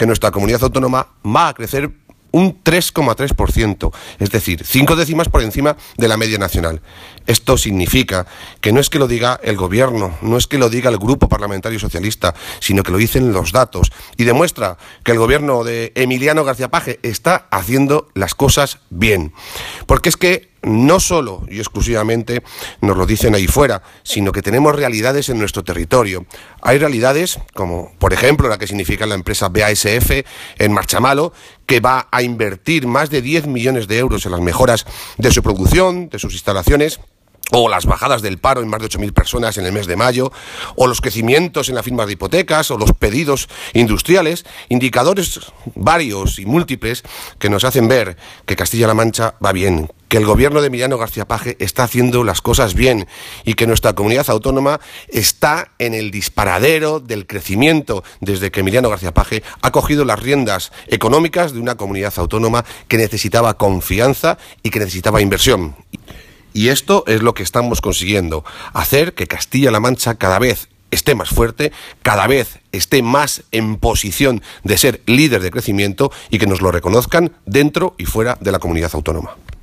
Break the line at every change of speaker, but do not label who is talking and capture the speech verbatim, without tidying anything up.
que nuestra comunidad autónoma va a crecer un tres coma tres por ciento, es decir, cinco décimas por encima de la media nacional. Esto significa que no es que lo diga el Gobierno, no es que lo diga el Grupo Parlamentario Socialista, sino que lo dicen los datos, y demuestra que el Gobierno de Emiliano García Paje está haciendo las cosas bien. Porque es que no solo y exclusivamente nos lo dicen ahí fuera, sino que tenemos realidades en nuestro territorio. Hay realidades como, por ejemplo, la que significa la empresa B A S F en Marchamalo, que va a invertir más de diez millones de euros en las mejoras de su producción, de sus instalaciones, o las bajadas del paro en más de ocho mil personas en el mes de mayo, o los crecimientos en la firma de hipotecas, o los pedidos industriales, indicadores varios y múltiples que nos hacen ver que Castilla-La Mancha va bien, que el gobierno de Emiliano García Paje está haciendo las cosas bien y que nuestra comunidad autónoma está en el disparadero del crecimiento desde que Emiliano García Paje ha cogido las riendas económicas de una comunidad autónoma que necesitaba confianza y que necesitaba inversión. Y esto es lo que estamos consiguiendo, hacer que Castilla-La Mancha cada vez esté más fuerte, cada vez esté más en posición de ser líder de crecimiento y que nos lo reconozcan dentro y fuera de la comunidad autónoma.